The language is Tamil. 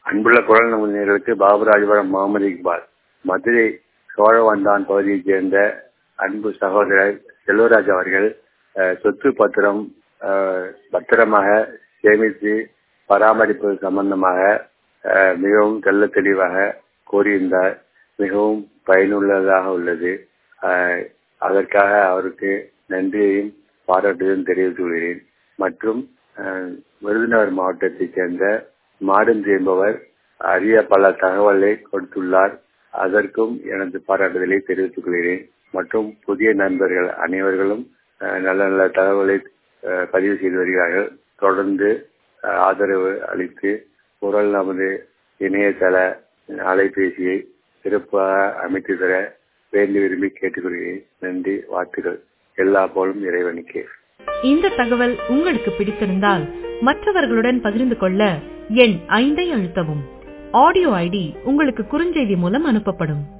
அன்புள்ள குரல் நேயர்களுக்கு பாபுராஜபுரம் முகமது இக்பால். மதுரை சோழவந்தான் பகுதியைச் சேர்ந்த அன்பு சகோதரர் செல்வராஜ் அவர்கள் சொத்து பத்திரம் பத்திரமாக சேமித்து பராமரிப்பது சம்பந்தமாக மிகவும் தெள்ள தெளிவாக கூறியிருந்தார். மிகவும் பயனுள்ளதாக உள்ளது. அதற்காக அவருக்கு நன்றியையும் பாராட்டுதலும் தெரிவித்துக் கொள்கிறேன். மற்றும் விருதுநகர் மாவட்டத்தைச் சேர்ந்த மாடந்தி என்பவர் அரிய பல தகவலை கொடுத்துள்ளார். அதற்கும் எனது பாராட்டுதலை தெரிவித்துக் கொள்கிறேன். மற்றும் புதிய நண்பர்கள் அனைவர்களும் நல்ல நல்ல தகவலை பதிவு செய்து வருகிறார்கள். தொடர்ந்து ஆதரவு அளித்து குரல் நமது இணையதள அலைபேசியை சிறப்பாக அமைத்து தர வேண்டி விரும்பி கேட்டுக்கொள்கிறேன். நன்றி, வாழ்த்துக்கள். எல்லா போலும் இறைவனுக்கே. இந்த தகவல் உங்களுக்கு பிடித்திருந்தால் மற்றவர்களுடன் பகிர்ந்து கொள்ள எண் 5 அழுத்தவும். ஆடியோ ஐடி உங்களுக்கு குறுஞ்செய்தி மூலம் அனுப்பப்படும்.